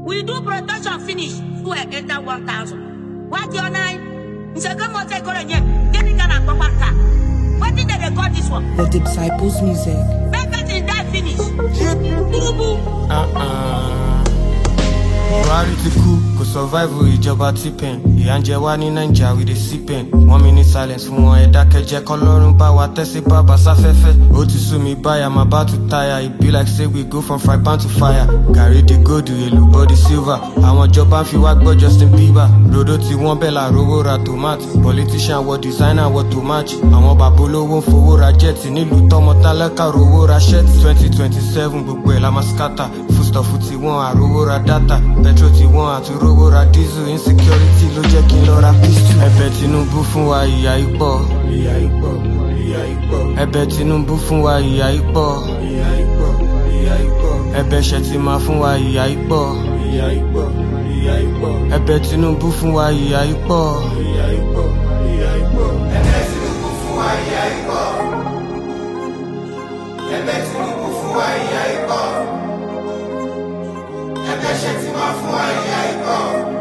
We do production finish, so I enter 1,000. What your name? What did they record this one? The Disciples music. Better in that finish. Buhari ti kú, kò survive ìjọba T-Pen. Ìyà ń jẹ wá ní Naija with the C-Pen. 1 minute silence fún wọn ẹ̀dá kẹjẹ k'Ọlọ́run bá wa tẹ́sí bàbá sáfẹ́fẹ́. Ó ti sú mi báyà, I'm about to tire. It be like say we go from fry pan to fire. Gàrí di gold, èlò body silver. Àwọn ìjọba ń fi wá gbọ́ Justin Bieber. Rodo ti wọ́n bẹ́ẹ̀ la rówó ra tomato. Politician wọ designer wọ to match. Àwọn bàbá olówó ń fowó ra jet. Nílùú tọmọ tálákà rówó ra shirt. 2027 gbogbo ẹ̀ la máa scatter. Foodstuff ti wọ́n àrówó ra data. Petrol ti wọ́n àtúrówó ra diesel. Insecurity ló jẹ́ kí n lọ ra pistol. Ẹ̀bẹ̀ Tinubu fún wa ìyà ipò. Ẹ̀bẹ̀ Tinubu fún wa ìyà ipò. Ẹ̀bẹ̀ Shettima fún wa ìyà ipò. Ẹ̀bẹ̀ Tinubu fún wa ìyà ipò. Ẹ̀bẹ̀ Tinubu fún wa ìyà ipò. Ẹ̀bẹ̀ Tinubu fún wa ìyà ipò. Ẹ̀bẹ̀ Shettima fún wa ìyà ipò.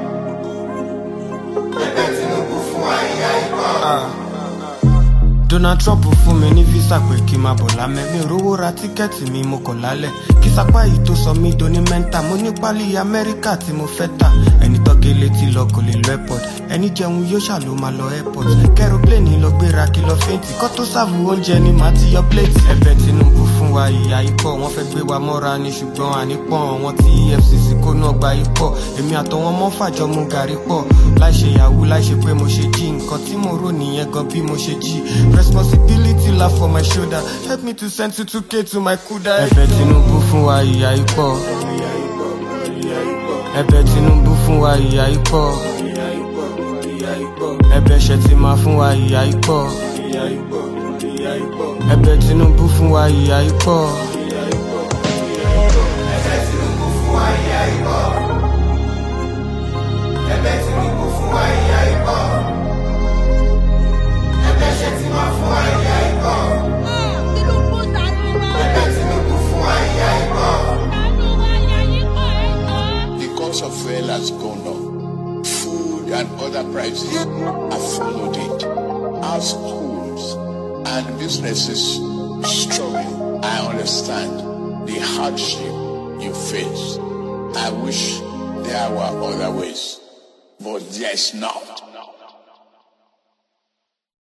Ẹ̀bẹ̀ Tinubu fún wa ìyà ipò. Donald Trump fún mi ní visa pé kí n máa bọ̀ lámẹ́. Mi ò rówó ra tíkẹ́ẹ̀tì mi mo kọ̀ lálẹ́. Kí sapá yìí tó sọ mí doni mẹ́ńtà. Mo ní pálí Amẹ́ríkà tí mo fẹ́ tà. Ẹni tọ́gé létí lọ kò lè lọ airport. Ẹni jẹun yóò ṣàló máa lọ airport. Kẹ́rọ̀pléènì lọ gbéra kí lọ fẹ́ǹtì. Kọ́ tó sáàbù oúnjẹ ni màá ti yọ plate. Ẹ̀bẹ̀ Tinubu fún wa ìyà ipò. Wọ́n fẹ́ gbé wa mọ́ra ni ṣùgbọ́n ànípọ̀n. Wọ́n ti EFCC kó náà gba ipò. Èmi àtọwọn mọ́ fàjọ mu gàrí pọ̀. Láìṣe yahoo láìṣe pé mo ṣe jí. Nǹkan tí mo rò nìyẹn gan bí mo ṣe jí. Responsibility laugh for my shoulder. Help me to send 2K to my kuda. Ẹ̀bẹ̀ Tinubu fún wa ìyà ipò. Ẹ̀bẹ̀ Tinubu fún wa ìyà ipò. Ẹ̀bẹ̀ Shettima fún wa ìyà ipò. Ẹ̀bẹ̀ Tinubu fún wa ìyà ipò. Ẹ̀bẹ̀ Tinubu fún wa ìyà ipò. Ẹ̀bẹ̀ Tinubu fún wa ìyà ipò. Ẹ̀bẹ̀ Shettima fún wa ìyà ipò. Ẹ̀bẹ̀ Tinubu fún wa ìyà ipò. The cost of fuel has gone up. Food and other prices have followed it. Our schools and businesses struggling. I understand the hardship you face. I wish there were other ways, but there's not.